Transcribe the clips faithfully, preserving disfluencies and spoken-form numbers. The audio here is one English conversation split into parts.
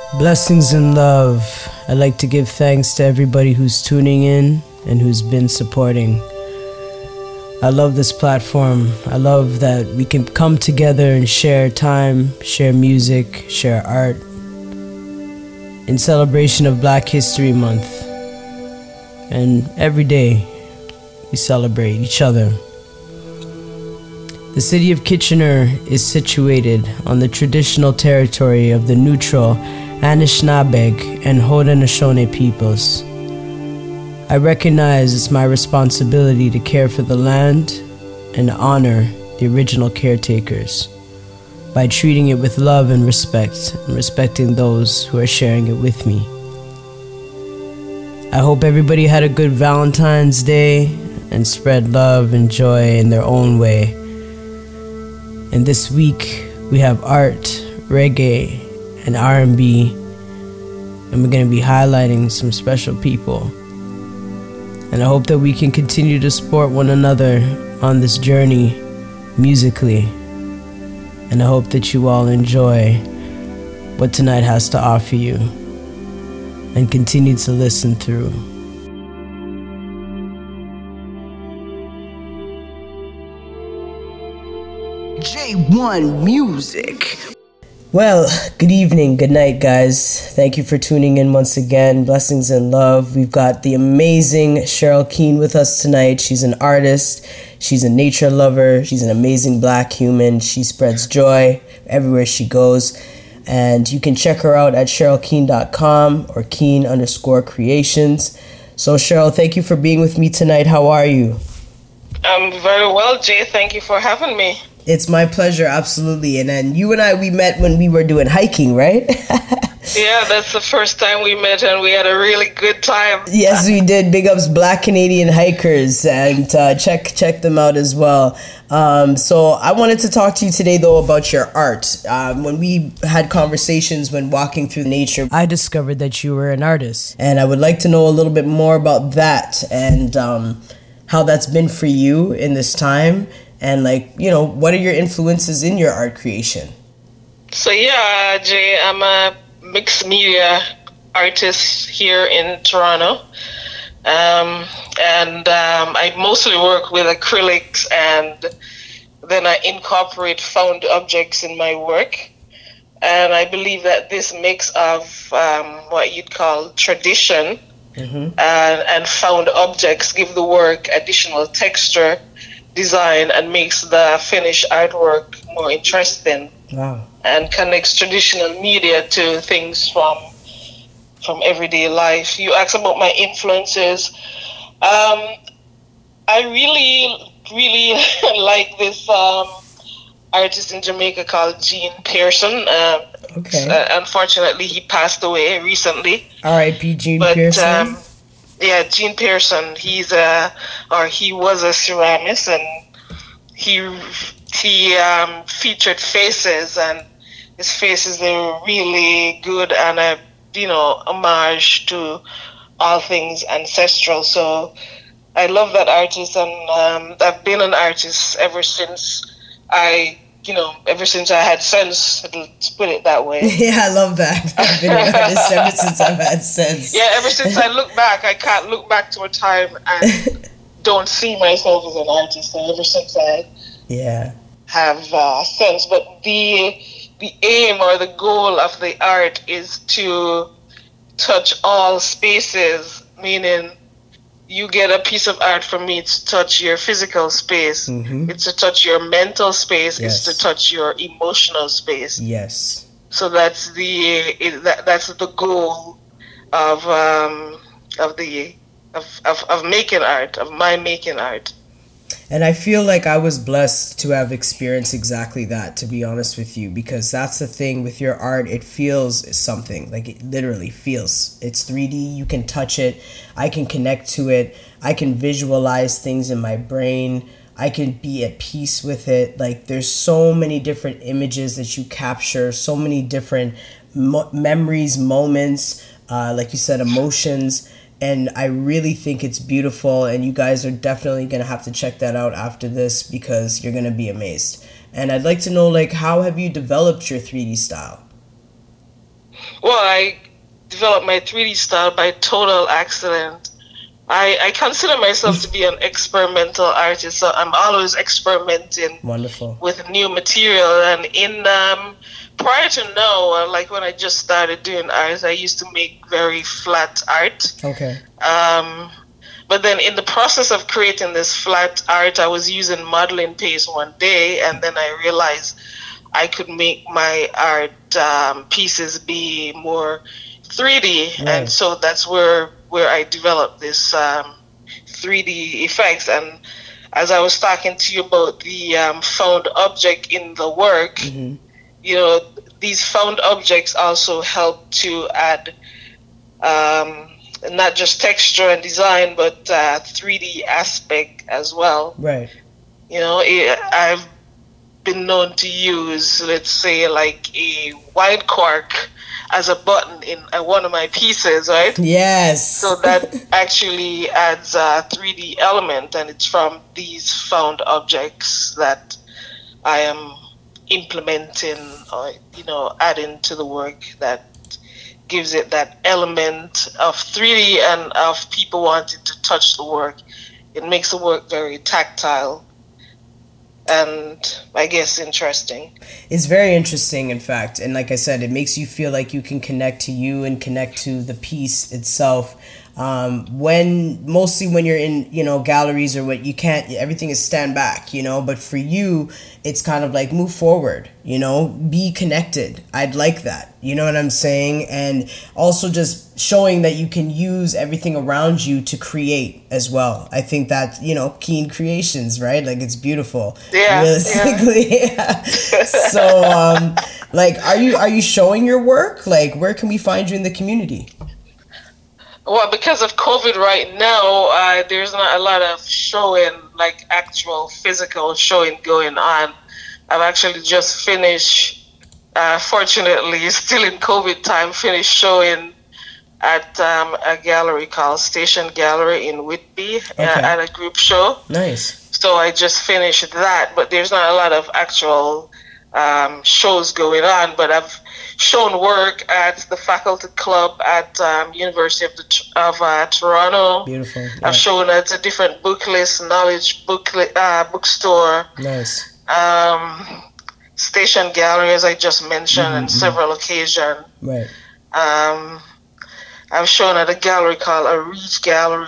Blessings and love. I'd like to give thanks to everybody who's tuning in and who's been supporting. I love this platform. I love that we can come together and share time, share music, share art in celebration of Black History Month. And every day we celebrate each other. The city of Kitchener is situated on the traditional territory of the neutral Anishinaabeg and Haudenosaunee peoples. I recognize it's my responsibility to care for the land and honor the original caretakers by treating it with love and respect, and respecting those who are sharing it with me. I hope everybody had a good Valentine's Day and spread love and joy in their own way. And this week we have art, reggae, and R and B, and we're going to be highlighting some special people. And I hope that we can continue to support one another on this journey musically. And I hope that you all enjoy what tonight has to offer you and continue to listen through. J one Music. Well, good evening, good night, guys. Thank you for tuning in once again. Blessings and love. We've got the amazing Cheryl Keane with us tonight. She's an artist. She's a nature lover. She's an amazing Black human. She spreads joy everywhere she goes. And you can check her out at cheryl keane dot com or Keane underscore creations. So, Cheryl, thank you for being with me tonight. How are you? I'm very well, Jay. Thank you for having me. It's my pleasure, absolutely. And then you and I, we met when we were doing hiking, right? Yeah, that's the first time we met, and we had a really good time. Yes, we did. Big ups Black Canadian Hikers, and uh, check check them out as well. Um, so I wanted to talk to you today, though, about your art. Um, when we had conversations when walking through nature, I discovered that you were an artist. And I would like to know a little bit more about that and um, how that's been for you in this time. And, like, you know, what are your influences in your art creation? So, yeah, Jay, I'm a mixed media artist here in Toronto. Um, and um, I mostly work with acrylics, and then I incorporate found objects in my work. And I believe that this mix of um, what you'd call tradition mm-hmm. and, and found objects give the work additional texture, design, and makes the finished artwork more interesting. Wow. And connects traditional media to things from from everyday life. You asked about my influences. Um, I really, really like this um, artist in Jamaica called Gene Pearson. Uh, okay. Uh, unfortunately, he passed away recently. R I P Gene but, Pearson. Um, Yeah, Gene Pearson. He's a, or he was a ceramist, and he he um, featured faces, and his faces, they were really good, and a you know homage to all things ancestral. So I love that artist, and um, I've been an artist ever since I. You know, ever since I had sense, let's put it that way. Yeah, I love that. I've been an artist ever since I've had sense. Yeah, ever since I look back, I can't look back to a time and don't see myself as an artist. So ever since I yeah have uh, sense, but the the aim or the goal of the art is to touch all spaces, meaning you get a piece of art from me to touch your physical space. Mm-hmm. It's to touch your mental space. Yes. It's to touch your emotional space. Yes. So that's the it, that, that's the goal of um, of the of, of of making art, of my making art. And I feel like I was blessed to have experienced exactly that, to be honest with you, because that's the thing with your art. It feels something, like it literally feels. It's three D. You can touch it. I can connect to it. I can visualize things in my brain. I can be at peace with it. Like, there's so many different images that you capture, so many different mo- memories, moments, uh, like you said, emotions. And I really think it's beautiful, and you guys are definitely going to have to check that out after this, because you're going to be amazed. And I'd like to know, like, how have you developed your three D style? Well, I developed my three D style by total accident. I, I consider myself to be an experimental artist, so I'm always experimenting Wonderful. with new material. And in um, prior to now, like when I just started doing art, I used to make very flat art. Okay. Um, but then in the process of creating this flat art, I was using modeling paste one day, and then I realized I could make my art um, pieces be more three D, right. And so that's where where I developed this um, three D effects. And as I was talking to you about the um, found object in the work, mm-hmm. you know, these found objects also help to add um, not just texture and design, but uh, three D aspect as well. Right. You know, it, I've been known to use, let's say, like a wine cork as a button in uh, one of my pieces, right? Yes. So that actually adds a three D element, and it's from these found objects that I am implementing or, you know, adding to the work that gives it that element of three D and of people wanting to touch the work. It makes the work very tactile and I guess interesting. It's very interesting, in fact. And like I said, it makes you feel like you can connect to you and connect to the piece itself. Um, when mostly when you're in, you know, galleries or what, you can't, everything is stand back, you know, but for you, it's kind of like move forward, you know, be connected. I'd like that. You know what I'm saying? And also just showing that you can use everything around you to create as well. I think that, you know, Keen Creations, right? Like it's beautiful. Yeah. Realistically. Yeah. So, um, like, are you, are you showing your work? Like, where can we find you in the community? Well, because of COVID right now, uh, there's not a lot of showing, like actual physical showing going on. I've actually just finished, uh, fortunately, still in COVID time, finished showing at um, a gallery called Station Gallery in Whitby, okay. uh, at a group show. Nice. So I just finished that, but there's not a lot of actual um, shows going on, but I've shown work at the faculty club at um, University of, the, of uh, Toronto. Beautiful. Yeah. I've shown at a different book list, knowledge booklet, uh, bookstore. Nice. Um, Station Gallery, as I just mentioned, mm-hmm. on several occasions. Right. Um, I've shown at a gallery called A Reach Gallery.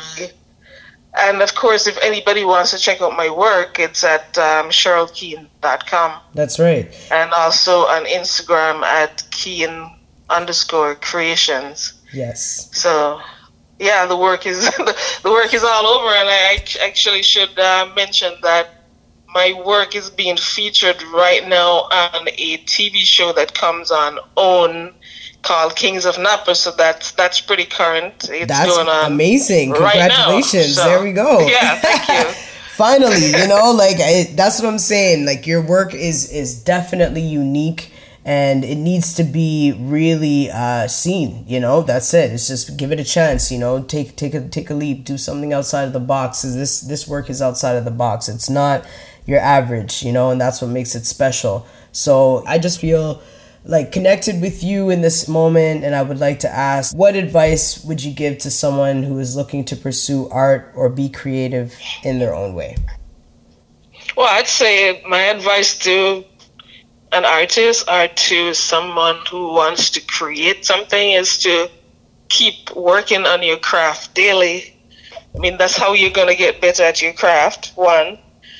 And of course, if anybody wants to check out my work, it's at um, cheryl keen dot com. That's right. And also on Instagram at Keen underscore creations. Yes. So, yeah, the work is the work is all over, and I actually should uh, mention that my work is being featured right now on a T V show that comes on OWN called Kings of Napa, so that's that's pretty current. It's that's going on amazing. Right Congratulations. Now, so, there we go. Yeah, thank you. Finally, you know, like I, that's what I'm saying. Like your work is is definitely unique, and it needs to be really uh, seen. You know, that's it. It's just give it a chance. You know, take take a take a leap, do something outside of the box. This this work is outside of the box. It's not your average. You know, and that's what makes it special. So I just feel like connected with you in this moment, and I would like to ask, what advice would you give to someone who is looking to pursue art or be creative in their own way? Well, I'd say my advice to an artist or to someone who wants to create something is to keep working on your craft daily. I mean, that's how you're going to get better at your craft, one.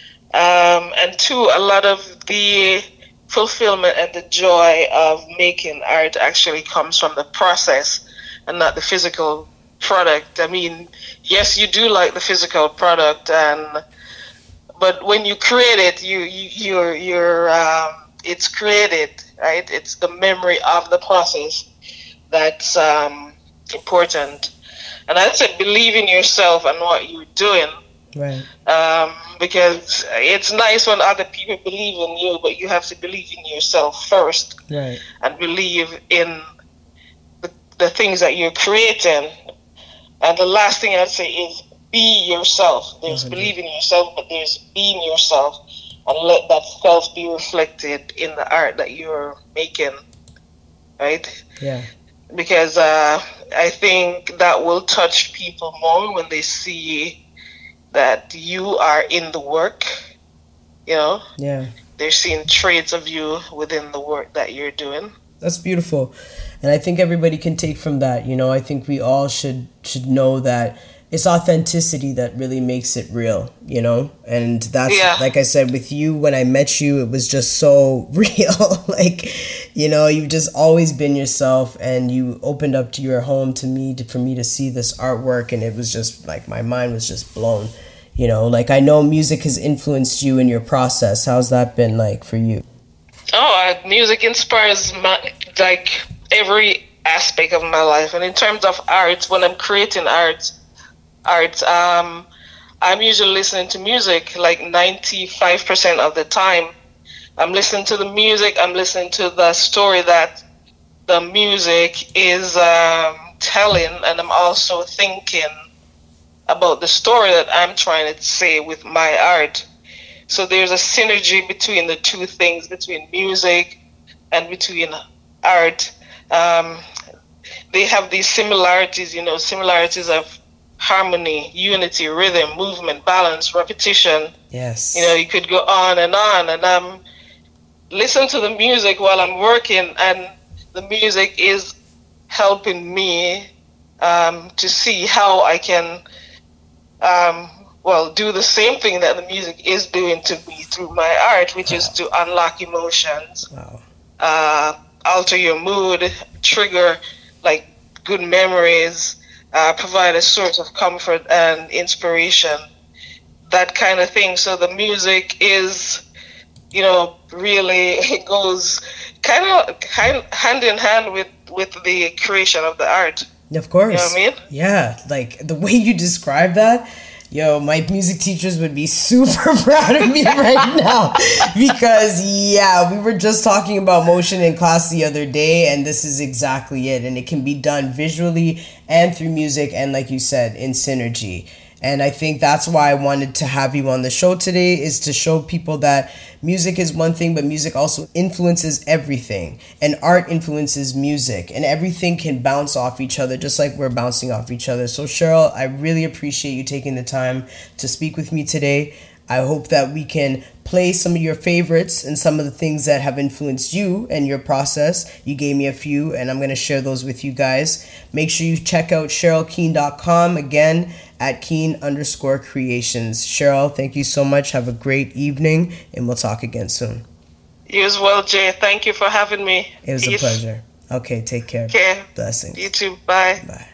Um, and two, a lot of the fulfillment and the joy of making art actually comes from the process and not the physical product. I mean, yes, you do like the physical product, and but when you create it, you, you you're you're um, it's created, right? It's the memory of the process that's um, important. And I'd say believe in yourself and what you're doing. Right. Um, because it's nice when other people believe in you, but you have to believe in yourself first. Right. And believe in the, the things that you're creating. And the last thing I'd say is be yourself. There's mm-hmm. believe in yourself, but there's being yourself, and let that self be reflected in the art that you're making. right? Yeah. Because uh, I think that will touch people more when they see that you are in the work, you know? Yeah. They're seeing traits of you within the work that you're doing. That's beautiful. And I think everybody can take from that, you know, I think we all should should know that it's authenticity that really makes it real, you know? And that's, yeah. like I said, with you, when I met you, it was just so real. Like, you know, you've just always been yourself, and you opened up to your home to me, to, for me to see this artwork, and it was just like, my mind was just blown, you know? Like, I know music has influenced you in your process. How's that been like for you? Oh, uh, music inspires my, like, every aspect of my life. And in terms of art, when I'm creating art, art, um, I'm usually listening to music like ninety-five percent of the time. I'm listening to the music, I'm listening to the story that the music is um, telling, and I'm also thinking about the story that I'm trying to say with my art. So there's a synergy between the two things, between music and between art. Um, they have these similarities, you know, similarities of harmony, unity, rhythm, movement, balance, repetition. Yes. You know, you could go on and on, and I'm listening to the music while I'm working, and the music is helping me um, to see how I can, um, well, do the same thing that the music is doing to me through my art, which wow. is to unlock emotions, wow. uh, alter your mood, trigger like good memories, Uh, provide a source of comfort and inspiration, that kind of thing. So the music is, you know, really, it goes kind of hand, hand in hand with, with the creation of the art. Of course. You know what I mean? Yeah, like the way you describe that, yo, my music teachers would be super proud of me right now, because yeah, we were just talking about motion in class the other day, and this is exactly it. And it can be done visually and through music, and like you said, in synergy. And I think that's why I wanted to have you on the show today, is to show people that music is one thing, but music also influences everything, and art influences music, and everything can bounce off each other just like we're bouncing off each other. So Cheryl, I really appreciate you taking the time to speak with me today. I hope that we can play some of your favorites and some of the things that have influenced you and your process. You gave me a few, and I'm going to share those with you guys. Make sure you check out cheryl keane dot com, again, at Keane underscore creations. Cheryl, thank you so much. Have a great evening, and we'll talk again soon. You as well, Jay. Thank you for having me. It was Peace. A pleasure. Okay, take care. Okay. Blessings. You too. Bye. Bye.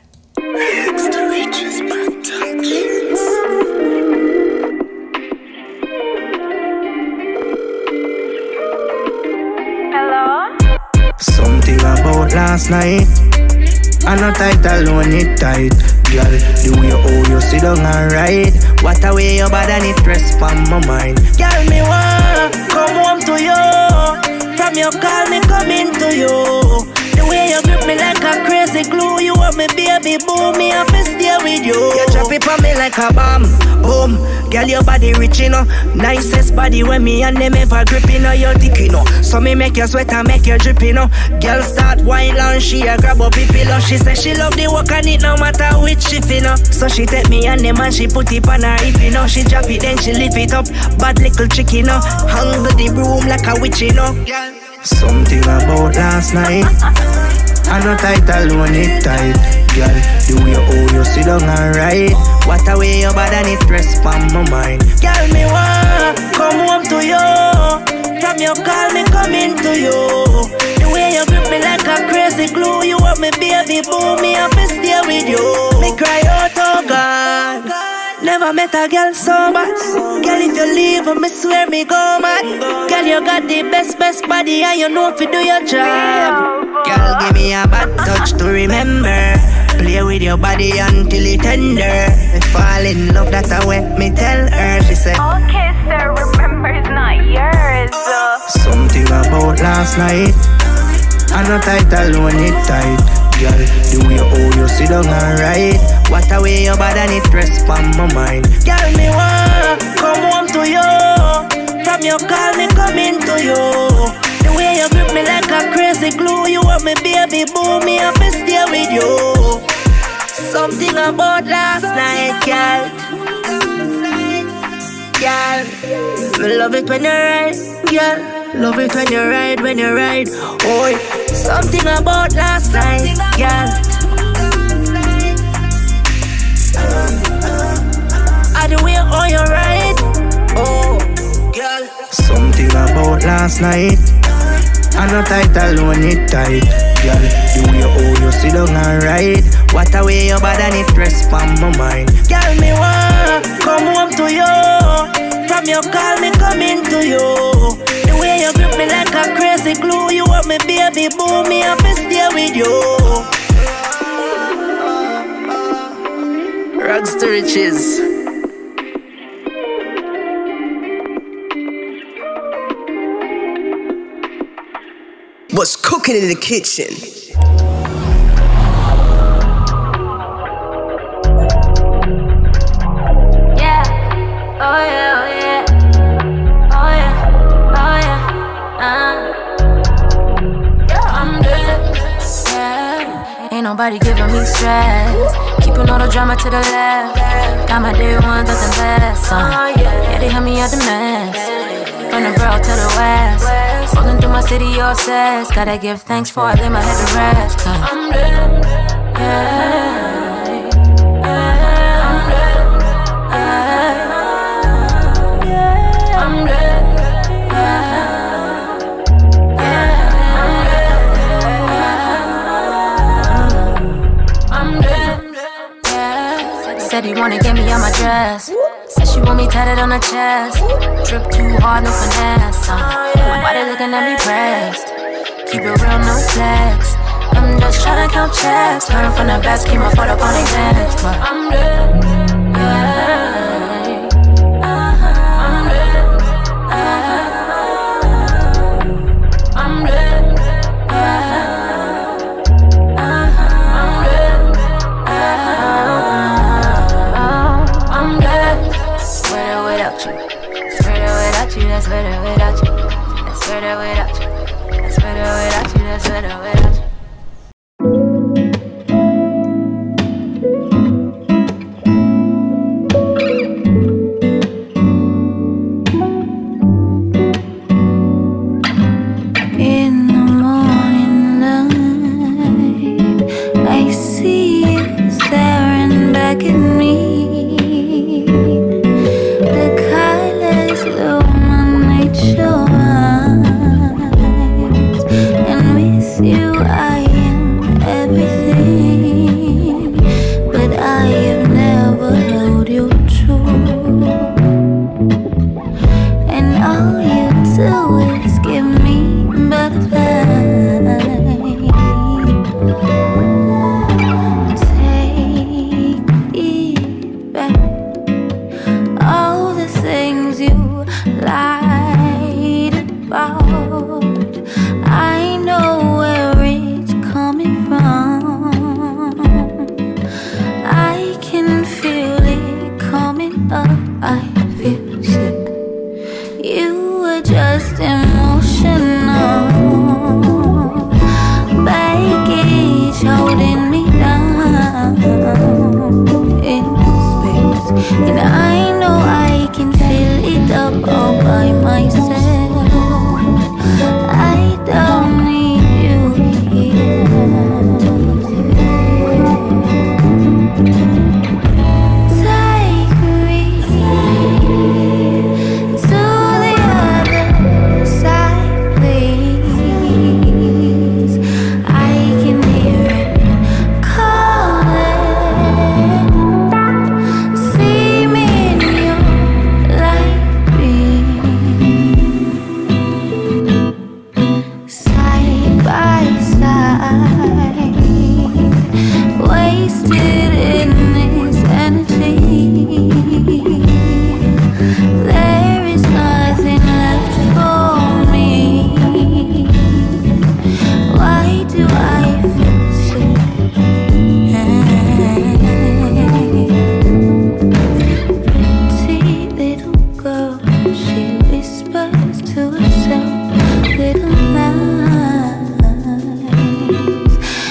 Something about last night, and not tight alone, it tight. Girl, the way how you sit down and ride, what a way your body it rest on my mind. Girl, me want come home to you, from your call me coming to you. The way you grip me like a crazy glue, you want me baby boo, me have to stay with you. You drop it on me like a bomb, boom. Girl, your body rich, you know. Nicest body when me and them ever grip, you know. You're thick, you know. So me make you sweat and make you drip, you know. Girl start whine and she a grab up the pillow. She say she love the work and it no matter which shift, you know. So she take me and them and she put it on her hip, you know. She drop it then she lift it up, bad little chick, you know. Hang the broom like a witch, you know. Something about last night, I know tight alone, it tight. Girl, the way how you sit down and ride, what a way your body and it rest on my mind. Girl, me want come home to you, from your call me coming to you. The way you grip me like a crazy glue, you want me baby boo, me have to stay with you. Me cry out, oh God, never met a girl so bad. Girl, if you leave, me swear me go mad. Girl, you got the best, best body, and you know if you do your job. Girl, give me a bad touch to remember. Play with your body until it tender. Me fall in love, that's how me tell her. She said, okay, sir, remember it's not yours. uh. Something about last night, I know tight alone, it tight. Girl, the way how you sit down and ride, what a way your body and it rest on my mind. Girl, me want come home to you, from your call me coming to you. The way you grip me like a crazy glue, you want me baby baby boo, me have to stay with you. Something about last night, girl. Girl, me love it when you ride, girl. Love it when you ride, when you ride. Oh, something about last night, girl. I the way how you ride, oh, girl. Something about last night. I no tight alone, it tight, girl. The way how you sit down and ride. What a way your body and it rest on my mind. Girl, me want come home to you. From your call me coming to you. The way you grip me like a crazy glue. You want me baby boo, me have to stay with you. Rags to riches. What's cooking in the kitchen? Yeah, oh yeah, oh yeah, oh yeah, oh yeah, uh. Yeah, I'm good, yeah. Ain't nobody giving me stress. Keeping all the drama to the left. Got my day one, nothing less, uh. Yeah, they help me out the mess. From the borough to the west. Rolling through my city, obsessed. Gotta give thanks for I lay my head to rest. Cause I'm blessed, yeah. Said he wanna get me on my dress. Said she want me tatted on her chest. Drip too hard, no finesse. Uh, why they looking at me pressed? Keep it real, no flex. I'm just tryna count checks. Learn from the best, keep my foot up on exams. But I'm good, yeah. That's better without you. That's better without you. That's better without you. That's better without you. In the morning light, I see you staring back at me. The colors look your eyes, and with you I am everything, but I have never held you true, and all you do is give me butterflies. Take it back, all the things you lied about. I know where it's coming from. I can feel it coming up. I feel sick. You were just emotional baggage holding me down in space, and I know I can fill it up all by myself. I don't need you here. Take me to the other side, please. I can hear it calling. See me in your light beam, side by side, wasted in this energy. There is nothing left for me. Why do I feel sick? Pretty little girl, she whispers to herself little lies.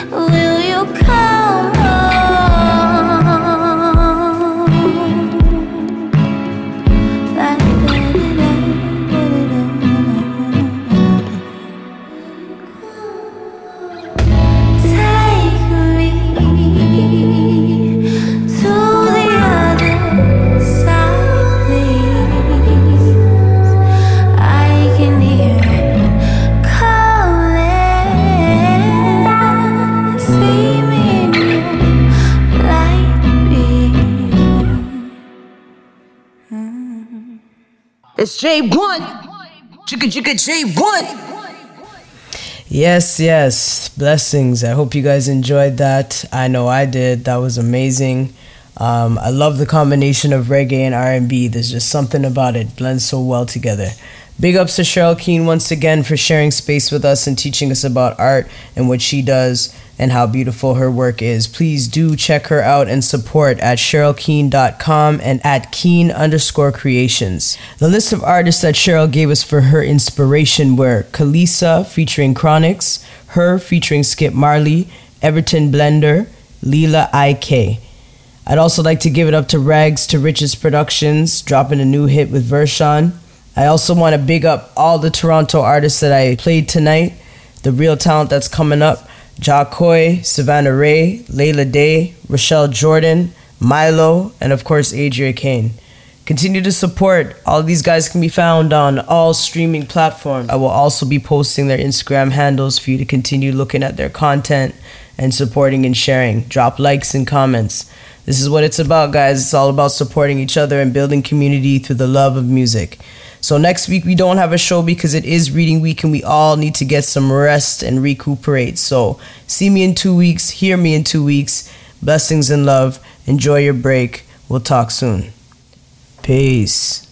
It's J one. Chicka chicka J one. Yes, yes. Blessings. I hope you guys enjoyed that. I know I did. That was amazing. Um, I love the combination of reggae and R and B. There's just something about it. Blends so well together. Big ups to Cheryl Keane once again for sharing space with us and teaching us about art and what she does and how beautiful her work is. Please do check her out and support at cheryl keane dot com and at Keane underscore creations. The list of artists that Cheryl gave us for her inspiration were Kalisa featuring Chronix, Her featuring Skip Marley, Everton Blender, Leela I K. I'd also like to give it up to Rags to Riches Productions, dropping a new hit with Vershawn. I also want to big up all the Toronto artists that I played tonight, the real talent that's coming up, Ja Coy, Savannah Ray, Layla Day, Rochelle Jordan, Milo, and of course Adria Kane. Continue to support. All of these guys can be found on all streaming platforms. I will also be posting their Instagram handles for you to continue looking at their content and supporting and sharing. Drop likes and comments. This is what it's about, guys. It's all about supporting each other and building community through the love of music. So next week we don't have a show because it is reading week and we all need to get some rest and recuperate. So see me in two weeks, hear me in two weeks. Blessings and love. Enjoy your break. We'll talk soon. Peace.